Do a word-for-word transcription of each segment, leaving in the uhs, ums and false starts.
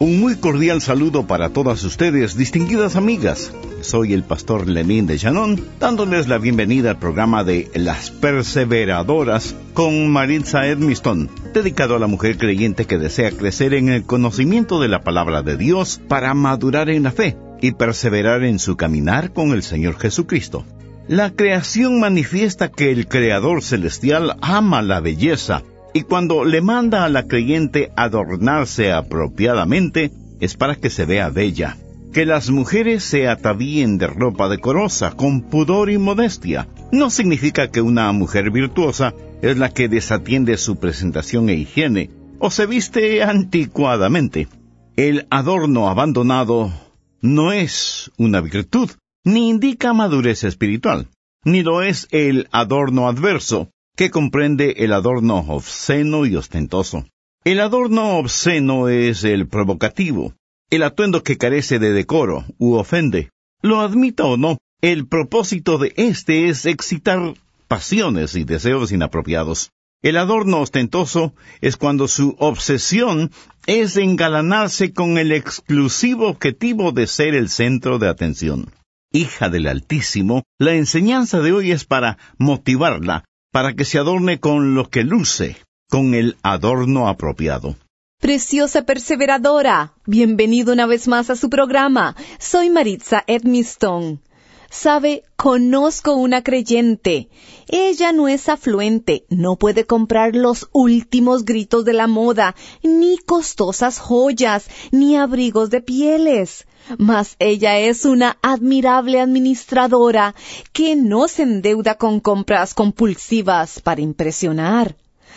Un muy cordial saludo para todas ustedes, distinguidas amigas. Soy el pastor Lemín de Shannon, dándoles la bienvenida al programa de Las Perseveradoras con Maritza Edmiston, dedicado a la mujer creyente que desea crecer en el conocimiento de la palabra de Dios para madurar en la fe y perseverar en su caminar con el Señor Jesucristo. La creación manifiesta que el Creador Celestial ama la belleza, y cuando le manda a la creyente adornarse apropiadamente, es para que se vea bella. Que las mujeres se atavíen de ropa decorosa, con pudor y modestia, no significa que una mujer virtuosa es la que desatiende su presentación e higiene, o se viste anticuadamente. El adorno abandonado no es una virtud, ni indica madurez espiritual, ni lo es el adorno adverso, que comprende el adorno obsceno y ostentoso. El adorno obsceno es el provocativo, el atuendo que carece de decoro u ofende. Lo admita o no, el propósito de este es excitar pasiones y deseos inapropiados. El adorno ostentoso es cuando su obsesión es engalanarse con el exclusivo objetivo de ser el centro de atención. Hija del Altísimo, la enseñanza de hoy es para motivarla, para que se adorne con lo que luce, con el adorno apropiado. Preciosa perseveradora, bienvenido una vez más a su programa. Soy Maritza Edmiston. Sabe, conozco una creyente. Ella no es afluente, no puede comprar los últimos gritos de la moda, ni costosas joyas, ni abrigos de pieles. Mas ella es una admirable administradora que no se endeuda con compras compulsivas para impresionar.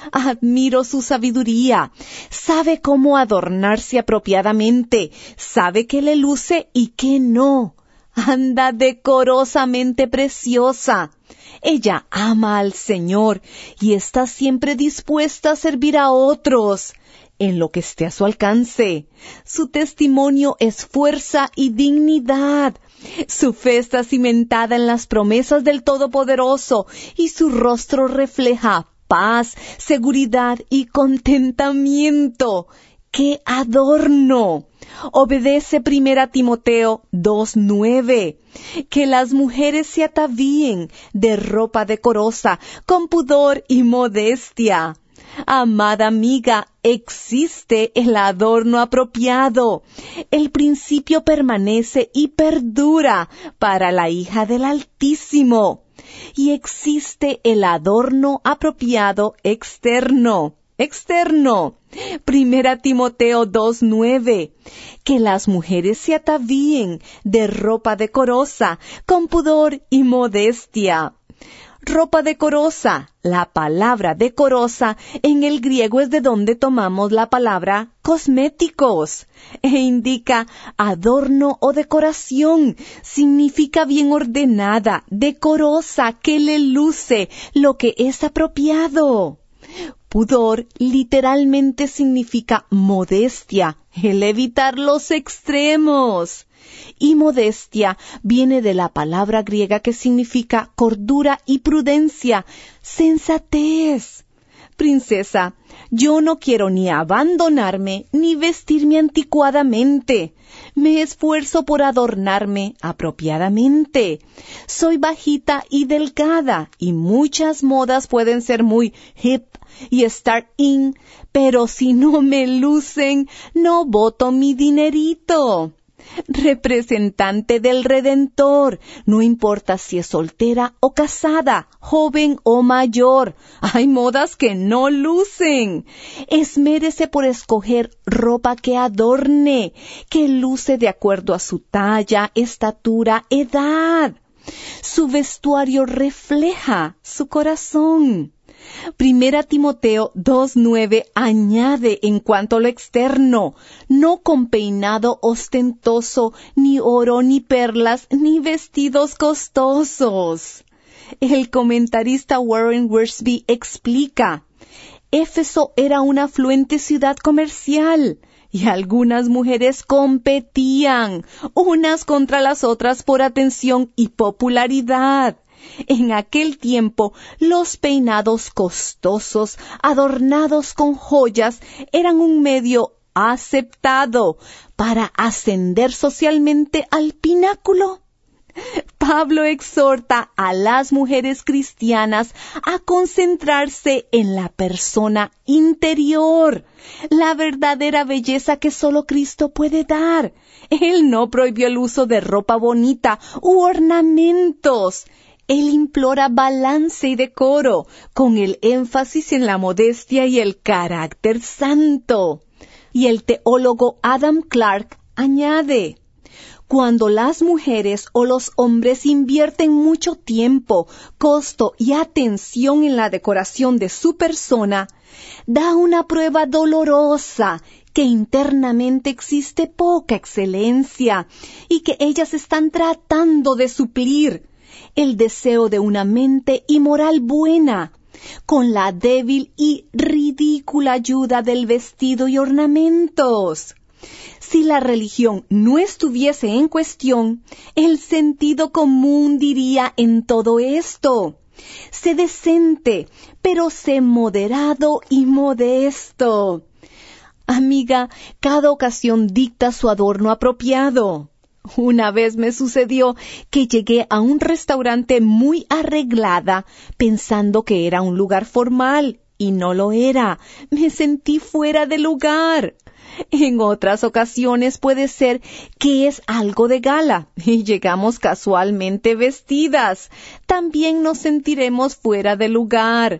Admiro su sabiduría. Sabe cómo adornarse apropiadamente. Sabe qué le luce y qué no. Anda decorosamente preciosa. Ella ama al Señor y está siempre dispuesta a servir a otros en lo que esté a su alcance. Su testimonio es fuerza y dignidad. Su fe está cimentada en las promesas del Todopoderoso y su rostro refleja paz, seguridad y contentamiento. ¡Qué adorno! Obedece primera Timoteo dos nueve. Que las mujeres se atavíen de ropa decorosa, con pudor y modestia. Amada amiga, existe el adorno apropiado. El principio permanece y perdura para la hija del Altísimo. Y existe el adorno apropiado externo. Externo. Primera Timoteo dos nueve. Que las mujeres se atavíen de ropa decorosa, con pudor y modestia. Ropa decorosa. La palabra decorosa en el griego es de donde tomamos la palabra cosméticos e indica adorno o decoración. Significa bien ordenada, decorosa, que le luce lo que es apropiado. Pudor literalmente significa modestia, el evitar los extremos. Y modestia viene de la palabra griega que significa cordura y prudencia, sensatez. Princesa, yo no quiero ni abandonarme ni vestirme anticuadamente. Me esfuerzo por adornarme apropiadamente. Soy bajita y delgada y muchas modas pueden ser muy hip y estar in, pero si no me lucen, no boto mi dinerito. Representante del Redentor, no importa si es soltera o casada, joven o mayor, hay modas que no lucen. Esmérese por escoger ropa que adorne, que luce de acuerdo a su talla, estatura, edad. Su vestuario refleja su corazón. Primera Timoteo dos nueve añade en cuanto a lo externo, no con peinado ostentoso, ni oro, ni perlas, ni vestidos costosos. El comentarista Warren Wiersbe explica, Éfeso era una afluente ciudad comercial, y algunas mujeres competían unas contra las otras por atención y popularidad. En aquel tiempo, los peinados costosos, adornados con joyas, eran un medio aceptado para ascender socialmente al pináculo? Pablo exhorta a las mujeres cristianas a concentrarse en la persona interior, la verdadera belleza que solo Cristo puede dar. Él no prohibió el uso de ropa bonita u ornamentos. Él implora balance y decoro, con el énfasis en la modestia y el carácter santo. Y el teólogo Adam Clarke añade: cuando las mujeres o los hombres invierten mucho tiempo, costo y atención en la decoración de su persona, da una prueba dolorosa que internamente existe poca excelencia y que ellas están tratando de suplir el deseo de una mente y moral buena con la débil y ridícula ayuda del vestido y ornamentos. Si la religión no estuviese en cuestión, el sentido común diría en todo esto: sé decente, pero sé moderado y modesto. Amiga, cada ocasión dicta su adorno apropiado. Una vez me sucedió que llegué a un restaurante muy arreglada, pensando que era un lugar formal, y no lo era. Me sentí fuera de lugar. En otras ocasiones puede ser que es algo de gala y llegamos casualmente vestidas. También nos sentiremos fuera de lugar.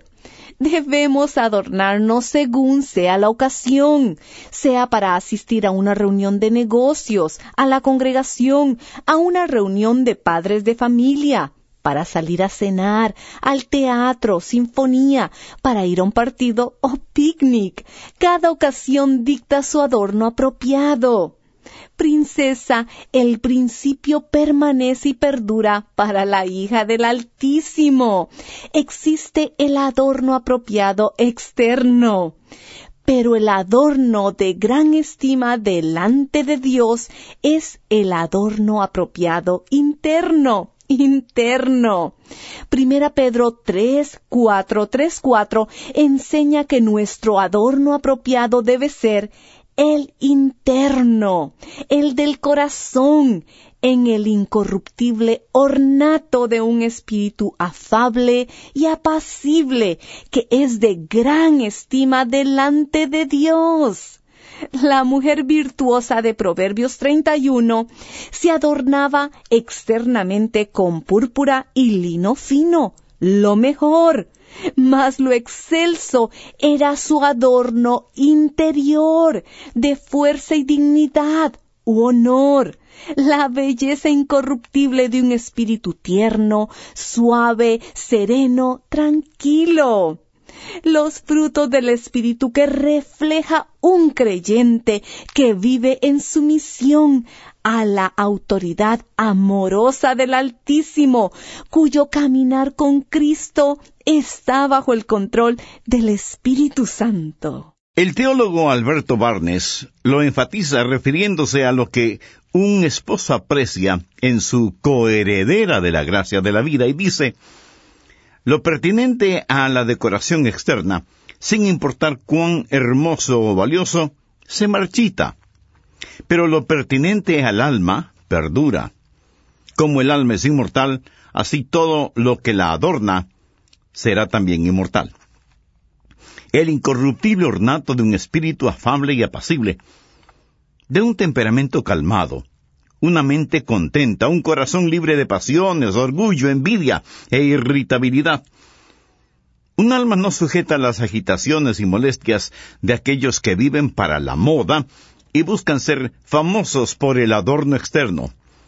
Debemos adornarnos según sea la ocasión, sea para asistir a una reunión de negocios, a la congregación, a una reunión de padres de familia, para salir a cenar, al teatro, sinfonía, para ir a un partido o picnic. Cada ocasión dicta su adorno apropiado. Princesa, el principio permanece y perdura para la hija del Altísimo. Existe el adorno apropiado externo, pero el adorno de gran estima delante de Dios es el adorno apropiado interno. interno. Primera Pedro tres, cuatro, tres, cuatro enseña que nuestro adorno apropiado debe ser el interno, el del corazón, en el incorruptible ornato de un espíritu afable y apacible, que es de gran estima delante de Dios. La mujer virtuosa de Proverbios treinta y uno se adornaba externamente con púrpura y lino fino, lo mejor, mas lo excelso era su adorno interior, de fuerza y dignidad u honor, la belleza incorruptible de un espíritu tierno, suave, sereno, tranquilo. Los frutos del Espíritu que refleja un creyente que vive en sumisión a la autoridad amorosa del Altísimo, cuyo caminar con Cristo está bajo el control del Espíritu Santo. El teólogo Alberto Barnes lo enfatiza refiriéndose a lo que un esposo aprecia en su coheredera de la gracia de la vida y dice: lo pertinente a la decoración externa, sin importar cuán hermoso o valioso, se marchita. Pero lo pertinente al alma perdura. Como el alma es inmortal, así todo lo que la adorna será también inmortal. El incorruptible ornato de un espíritu afable y apacible, de un temperamento calmado, una mente contenta, un corazón libre de pasiones, orgullo, envidia e irritabilidad. Un alma no sujeta a las agitaciones y molestias de aquellos que viven para la moda y buscan ser famosos por el adorno externo.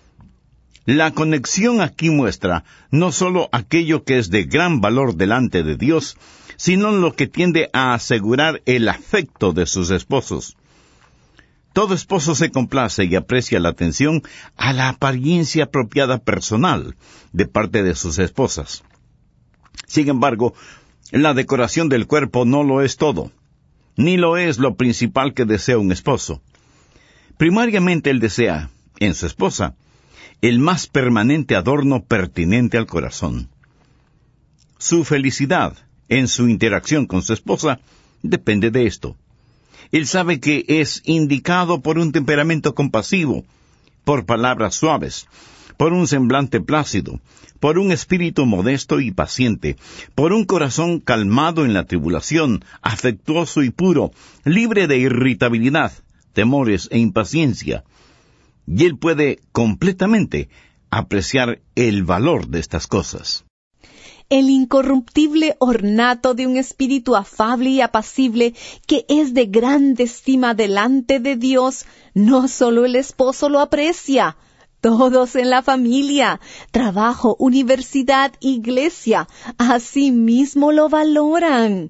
La conexión aquí muestra no solo aquello que es de gran valor delante de Dios, sino lo que tiende a asegurar el afecto de sus esposos. Todo esposo se complace y aprecia la atención a la apariencia apropiada personal de parte de sus esposas. Sin embargo, la decoración del cuerpo no lo es todo, ni lo es lo principal que desea un esposo. Primariamente él desea, en su esposa, el más permanente adorno pertinente al corazón. Su felicidad en su interacción con su esposa depende de esto. Él sabe que es indicado por un temperamento compasivo, por palabras suaves, por un semblante plácido, por un espíritu modesto y paciente, por un corazón calmado en la tribulación, afectuoso y puro, libre de irritabilidad, temores e impaciencia. Y él puede completamente apreciar el valor de estas cosas. El incorruptible ornato de un espíritu afable y apacible que es de grande estima delante de Dios, no solo el esposo lo aprecia, todos en la familia, trabajo, universidad, iglesia, asimismo lo valoran.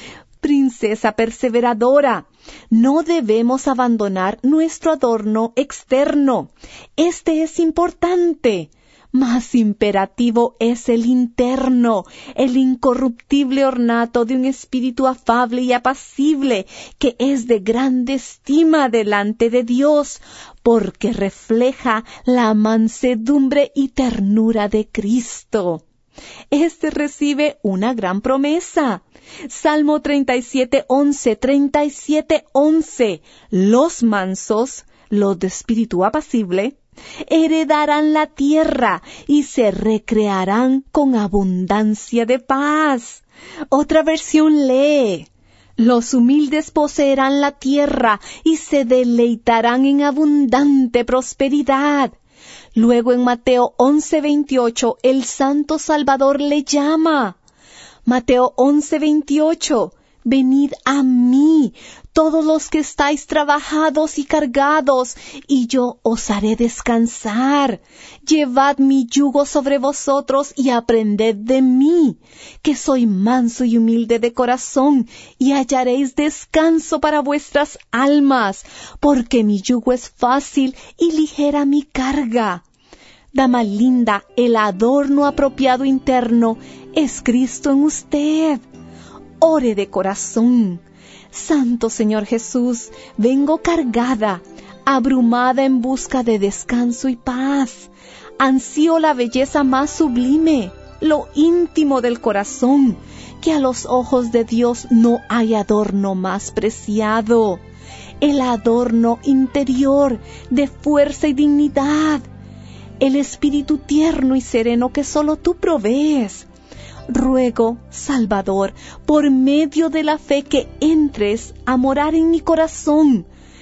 Princesa perseveradora, no debemos abandonar nuestro adorno externo. Este es importante. Más imperativo es el interno, el incorruptible ornato de un espíritu afable y apacible, que es de grande estima delante de Dios, porque refleja la mansedumbre y ternura de Cristo. Este recibe una gran promesa. Salmo treinta y siete, once, treinta y siete, once. Los mansos, los de espíritu apacible, heredarán la tierra y se recrearán con abundancia de paz. Otra versión lee: los humildes poseerán la tierra y se deleitarán en abundante prosperidad. Luego en Mateo once veintiocho el Santo Salvador le llama. Mateo once veintiocho: venid a mí, todos los que estáis trabajados y cargados, y yo os haré descansar. Llevad mi yugo sobre vosotros y aprended de mí, que soy manso y humilde de corazón, y hallaréis descanso para vuestras almas, porque mi yugo es fácil y ligera mi carga. Dama linda, el adorno apropiado interno es Cristo en usted. Ore de corazón. Santo Señor Jesús, vengo cargada, abrumada en busca de descanso y paz. Ansío la belleza más sublime, lo íntimo del corazón, que a los ojos de Dios no hay adorno más preciado. El adorno interior de fuerza y dignidad. El espíritu tierno y sereno que solo tú provees. Ruego, Salvador, por medio de la fe que entres a morar en mi corazón.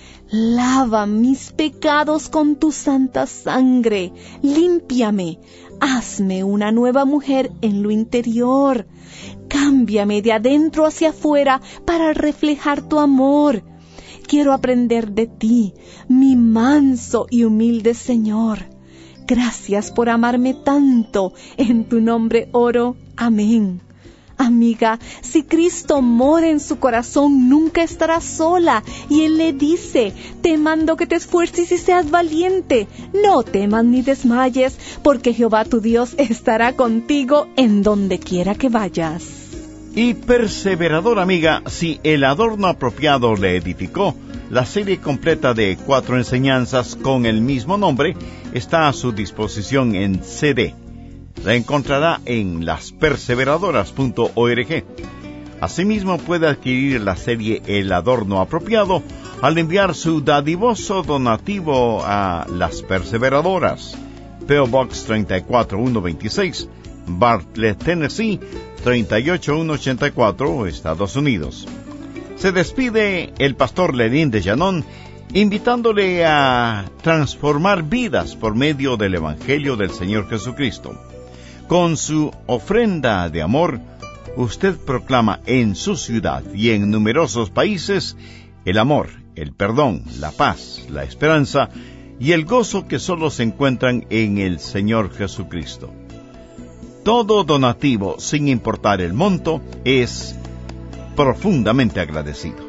Lava mis pecados con tu santa sangre, límpiame, hazme una nueva mujer en lo interior. Cámbiame de adentro hacia afuera para reflejar tu amor. Quiero aprender de ti, mi manso y humilde Señor. Gracias por amarme tanto. En tu nombre oro. Amén. Amiga, si Cristo mora en su corazón, nunca estarás sola. Y Él le dice: te mando que te esfuerces y seas valiente. No temas ni desmayes, porque Jehová tu Dios estará contigo en donde quiera que vayas. Y perseveradora amiga, si el adorno apropiado le edificó, la serie completa de cuatro enseñanzas con el mismo nombre está a su disposición en C D. La encontrará en las perseveradoras punto org. Asimismo puede adquirir la serie El Adorno Apropiado al enviar su dadivoso donativo a Las Perseveradoras, P O Box treinta y cuatro mil ciento veintiséis, Bartlett, Tennessee treinta y ocho mil ciento ochenta y cuatro, Estados Unidos. Se despide el pastor Lenín de Llanón, invitándole a transformar vidas por medio del Evangelio del Señor Jesucristo. Con su ofrenda de amor, usted proclama en su ciudad y en numerosos países el amor, el perdón, la paz, la esperanza y el gozo que solo se encuentran en el Señor Jesucristo. Todo donativo, sin importar el monto, es profundamente agradecido.